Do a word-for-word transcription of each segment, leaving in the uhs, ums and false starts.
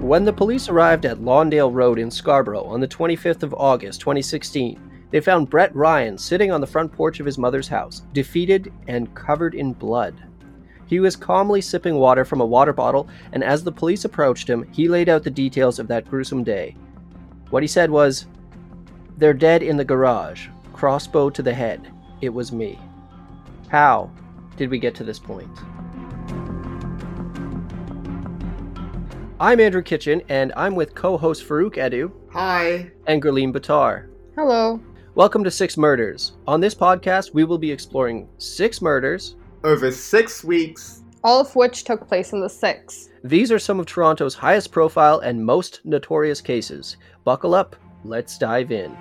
When the police arrived at Lawndale Road in Scarborough on the twenty-fifth of August, twenty sixteen, they found Brett Ryan sitting on the front porch of his mother's house, defeated and covered in blood. He was calmly sipping water from a water bottle, and as the police approached him, he laid out the details of that gruesome day. What he said was, "They're dead in the garage. Crossbow to the head. It was me." How did we get to this point? I'm Andrew Kitchen, and I'm with co-host Farouk Edu. Hi. And Gurleen Batar. Hello. Welcome to Six Murders. On this podcast, we will be exploring six murders over six weeks, all of which took place in the six. These are some of Toronto's highest profile and most notorious cases. Buckle up. Let's dive in.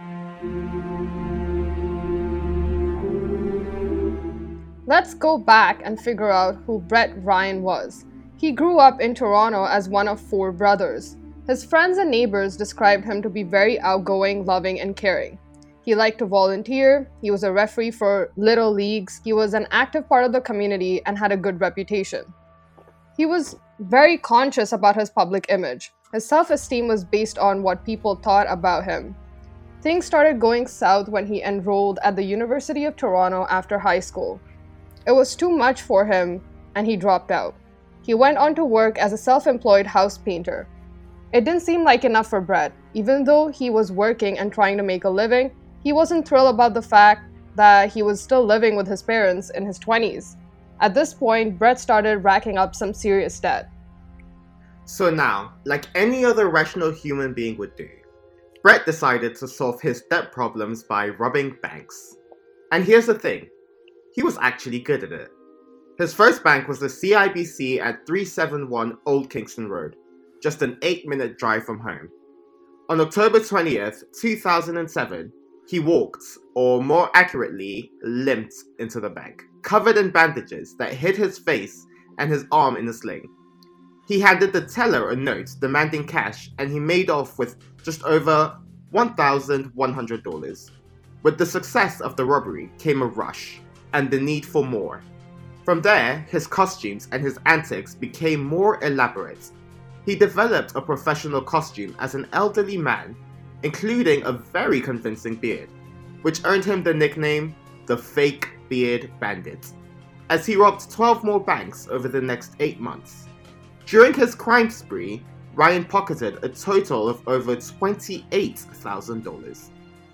Let's go back and figure out who Brett Ryan was. He grew up in Toronto as one of four brothers. His friends and neighbors described him to be very outgoing, loving, and caring. He liked to volunteer, he was a referee for little leagues, he was an active part of the community and had a good reputation. He was very conscious about his public image. His self-esteem was based on what people thought about him. Things started going south when he enrolled at the University of Toronto after high school. It was too much for him and he dropped out. He went on to work as a self-employed house painter. It didn't seem like enough for Brett. Even though he was working and trying to make a living, he wasn't thrilled about the fact that he was still living with his parents in his twenties. At this point, Brett started racking up some serious debt. So now, like any other rational human being would do, Brett decided to solve his debt problems by robbing banks. And here's the thing, he was actually good at it. His first bank was the C I B C at three seventy-one Old Kingston Road, just an eight minute drive from home. On October twentieth, two thousand seven, he walked, or more accurately, limped into the bank, covered in bandages that hid his face and his arm in a sling. He handed the teller a note demanding cash, and he made off with just over one thousand one hundred dollars. With the success of the robbery came a rush, and the need for more. From there, his costumes and his antics became more elaborate. He developed a professional costume as an elderly man, including a very convincing beard, which earned him the nickname the Fake Beard Bandit, as he robbed twelve more banks over the next eight months. During his crime spree, Ryan pocketed a total of over twenty-eight thousand dollars.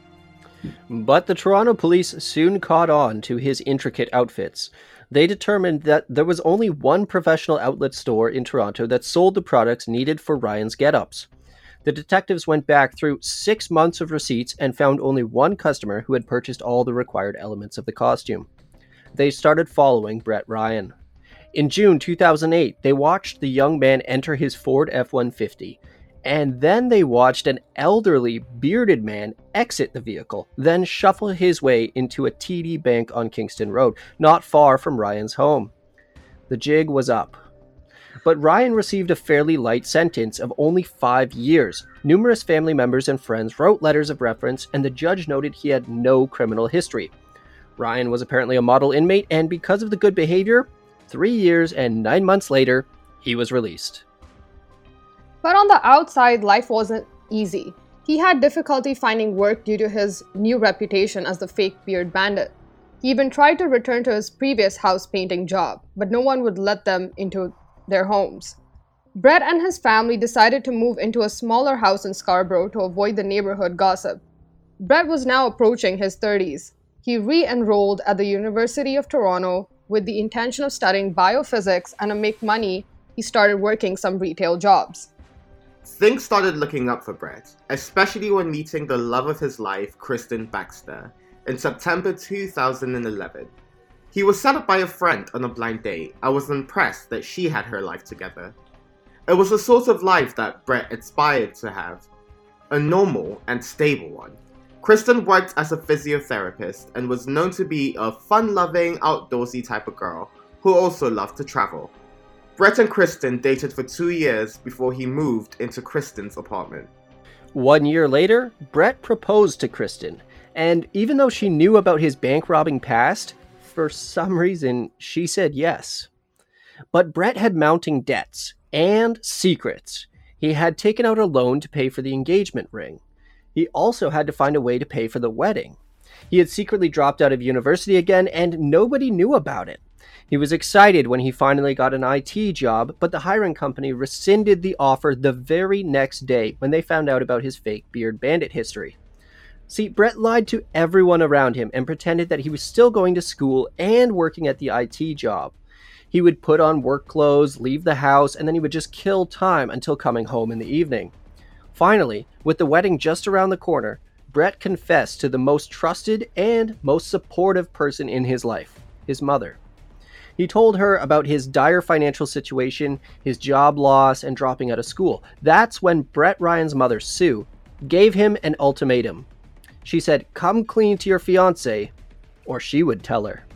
But the Toronto police soon caught on to his intricate outfits. They determined that there was only one professional outlet store in Toronto that sold the products needed for Ryan's get-ups. The detectives went back through six months of receipts and found only one customer who had purchased all the required elements of the costume. They started following Brett Ryan. In June two thousand eight, they watched the young man enter his Ford F one fifty, and then they watched an elderly, bearded man exit the vehicle, then shuffle his way into a T D Bank on Kingston Road, not far from Ryan's home. The jig was up. But Ryan received a fairly light sentence of only five years. Numerous family members and friends wrote letters of reference, and the judge noted he had no criminal history. Ryan was apparently a model inmate, and because of the good behavior, three years and nine months later, he was released. But on the outside, life wasn't easy. He had difficulty finding work due to his new reputation as the fake beard bandit. He even tried to return to his previous house painting job, but no one would let them into their homes. Brett and his family decided to move into a smaller house in Scarborough to avoid the neighborhood gossip. Brett was now approaching his thirties. He re-enrolled at the University of Toronto with the intention of studying biophysics, and to make money, he started working some retail jobs. Things started looking up for Brett, especially when meeting the love of his life, Kristen Baxter, in September two thousand eleven. He was set up by a friend on a blind date and was impressed that she had her life together. It was the sort of life that Brett aspired to have, a normal and stable one. Kristen worked as a physiotherapist and was known to be a fun-loving, outdoorsy type of girl who also loved to travel. Brett and Kristen dated for two years before he moved into Kristen's apartment. One year later, Brett proposed to Kristen, and even though she knew about his bank robbing past, for some reason, she said yes. But Brett had mounting debts and secrets. He had taken out a loan to pay for the engagement ring. He also had to find a way to pay for the wedding. He had secretly dropped out of university again, and nobody knew about it. He was excited when he finally got an I T job, but the hiring company rescinded the offer the very next day when they found out about his fake Beard Bandit history. See, Brett lied to everyone around him and pretended that he was still going to school and working at the I T job. He would put on work clothes, leave the house, and then he would just kill time until coming home in the evening. Finally, with the wedding just around the corner, Brett confessed to the most trusted and most supportive person in his life, his mother. He told her about his dire financial situation, his job loss, and dropping out of school. That's when Brett Ryan's mother, Sue, gave him an ultimatum. She said, "Come clean to your fiancé," or she would tell her.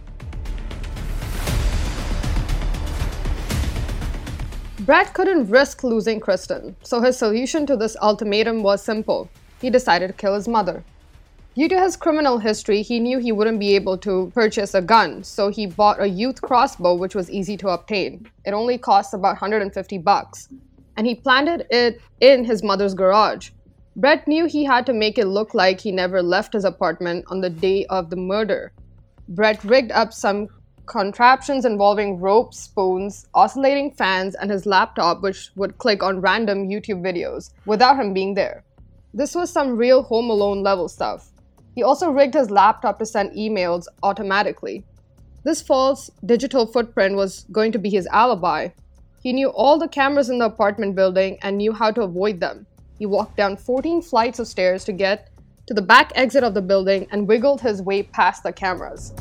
Brett couldn't risk losing Kristen, so his solution to this ultimatum was simple. He decided to kill his mother. Due to his criminal history, he knew he wouldn't be able to purchase a gun, so he bought a youth crossbow, which was easy to obtain. It only cost about one hundred fifty bucks, and he planted it in his mother's garage. Brett knew he had to make it look like he never left his apartment on the day of the murder. Brett rigged up some contraptions involving ropes, spoons, oscillating fans, and his laptop, which would click on random YouTube videos without him being there. This was some real Home Alone level stuff. He also rigged his laptop to send emails automatically. This false digital footprint was going to be his alibi. He knew all the cameras in the apartment building and knew how to avoid them. He walked down fourteen flights of stairs to get to the back exit of the building and wiggled his way past the cameras.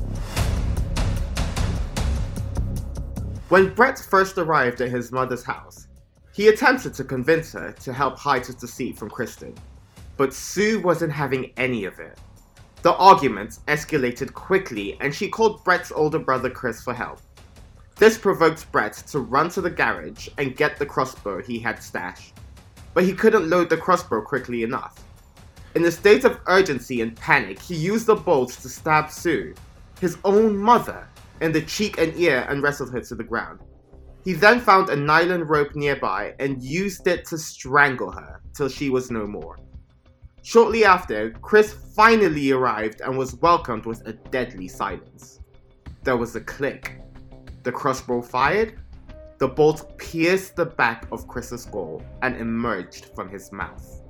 When Brett first arrived at his mother's house, he attempted to convince her to help hide his deceit from Kristen, but Sue wasn't having any of it. The arguments escalated quickly and she called Brett's older brother Chris for help. This provoked Brett to run to the garage and get the crossbow he had stashed, but he couldn't load the crossbow quickly enough. In a state of urgency and panic, he used the bolts to stab Sue, his own mother, in the cheek and ear and wrestled her to the ground. He then found a nylon rope nearby and used it to strangle her till she was no more. Shortly after, Chris finally arrived and was welcomed with a deadly silence. There was a click. The crossbow fired. The bolt pierced the back of Chris's skull and emerged from his mouth.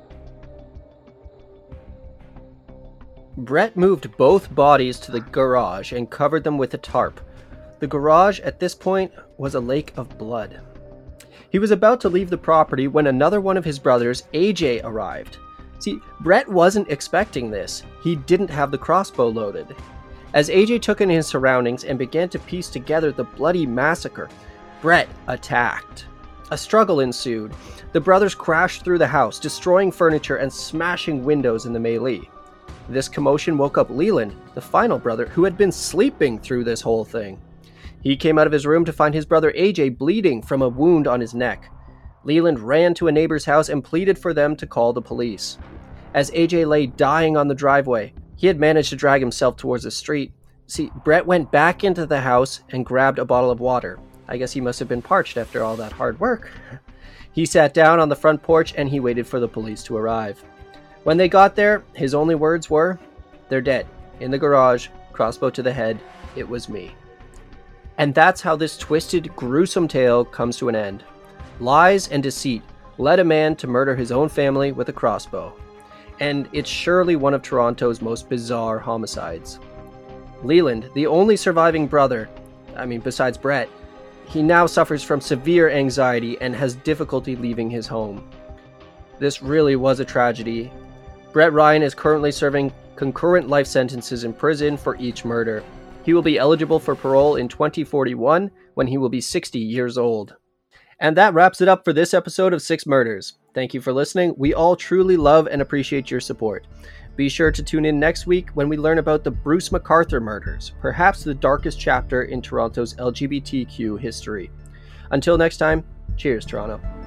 Brett moved both bodies to the garage and covered them with a tarp. The garage at this point was a lake of blood. He was about to leave the property when another one of his brothers, A J, arrived. See, Brett wasn't expecting this. He didn't have the crossbow loaded. As A J took in his surroundings and began to piece together the bloody massacre, Brett attacked. A struggle ensued. The brothers crashed through the house, destroying furniture and smashing windows in the melee. This commotion woke up Leland, the final brother, who had been sleeping through this whole thing. He came out of his room to find his brother A J bleeding from a wound on his neck. Leland ran to a neighbor's house and pleaded for them to call the police. As A J lay dying on the driveway, he had managed to drag himself towards the street. See, Brett went back into the house and grabbed a bottle of water. I guess he must have been parched after all that hard work. He sat down on the front porch and he waited for the police to arrive. When they got there, his only words were, "They're dead. In the garage, crossbow to the head. It was me." And that's how this twisted, gruesome tale comes to an end. Lies and deceit led a man to murder his own family with a crossbow. And it's surely one of Toronto's most bizarre homicides. Leland, the only surviving brother, I mean besides Brett, he now suffers from severe anxiety and has difficulty leaving his home. This really was a tragedy. Brett Ryan is currently serving concurrent life sentences in prison for each murder. He will be eligible for parole in twenty forty-one when he will be sixty years old. And that wraps it up for this episode of Six Murders. Thank you for listening. We all truly love and appreciate your support. Be sure to tune in next week when we learn about the Bruce McArthur murders, perhaps the darkest chapter in Toronto's L G B T Q history. Until next time, cheers, Toronto.